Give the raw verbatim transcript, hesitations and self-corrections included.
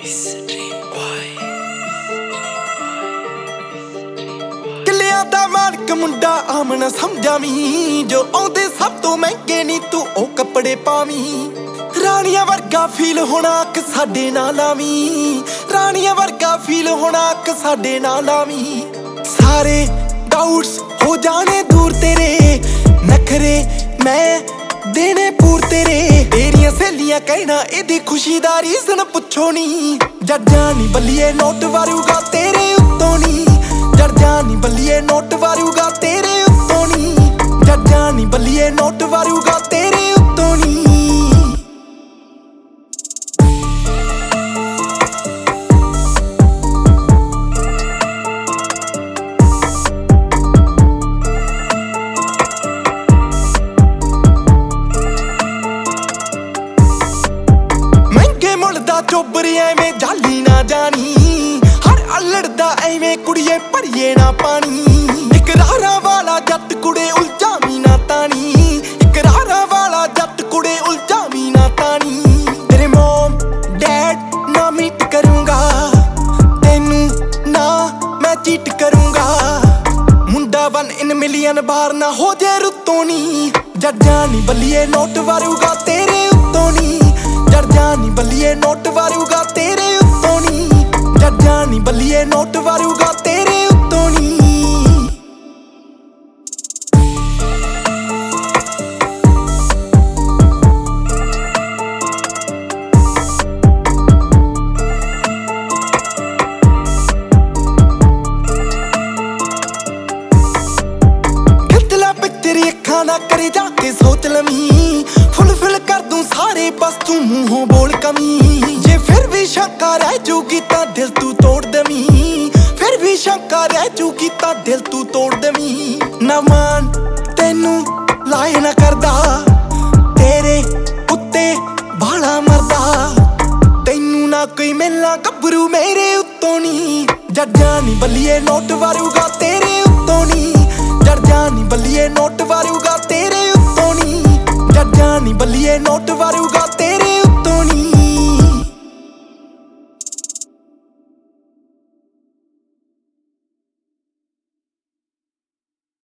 किलियां दा मालिक मुंडा आमना समझावी, जो आउंदे सब तो महंगे नी तू ओ कपड़े पावी। राणियां वर्गा फील होना अक साडे नाल आवी, राणियां वर्गा फील होना अक साडे नाल आवी। सारे डाउट्स हो जाने दूर तेरे, नखरे मैं देने पूर तेरे। तेरियां सहेलियां कहना इहदी खुशी दा रीजन पुछो नी, जज्जां नी बल्लिए नोट वारूगा तेरे उत्तों नी, जज्जां नी बल्लिए नोट वारूगा तेरे उत्तों नी, जज्जां नी बल्लिए नोट वारूगा तेरे उत्तों नी। चोबर एवें जाली ना जानी, हर अल्लड़ दा एवें कुड़िए भरिए ना पानी। इकरारा वाला जट कुड़े उलझावी ना तानी, इकरारा वाला जट कुड़े उलझावी ना तानी। तेरे मॉम डैड ना मीट करूंगा, तेनू ना मैं चीट करूंगा। मुंडा वन इन मिलियन बार ना हो जे रुत्तों नी, जज्जां नी बल्लिए नोट वारूगा तेरे उत्तों नी, जज्जां नी बल्लिए नोट वारूगा तेरे उत्तों नी, जज्जां नी बल्लिए नोट वारूगा तेरे उत्तों नी। खिचला पिच तेरी अखां ना करे जाके सोच लवी, फुलफिल कर दूं सारे बस तू मूंहों बोल कमी। जे फिर भी शंका रह जूगी तां दिल तू तोड़ दवी, फिर भी शंका रह जूगी तां दिल तू तोड़ दवी। ना मान तेनू लाए ना करदा, तेरे उत्ते बाला मरदा। तेनू ना कोई मिलना गभरू मेरे उत्तों नी, जज्जां नी बल्लिए नोट वारूगा तेरे उत्तों नी, जज्जां नी बल्लिए नोट वारूगा तेरे उत्तों नी, जज्जां नी बल्लिए नोट वारूगा तेरे